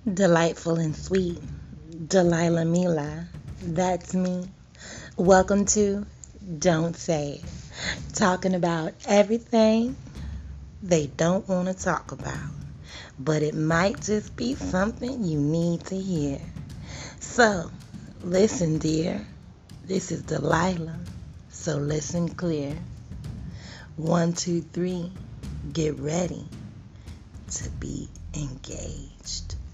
Delightful and sweet, Delilah Mila. That's me. Welcome to Don't Say It. Talking about everything they don't want to talk about, but it might just be something you need to hear. So, listen, dear. This is Delilah. So listen clear. One, two, three. Get ready to be engaged.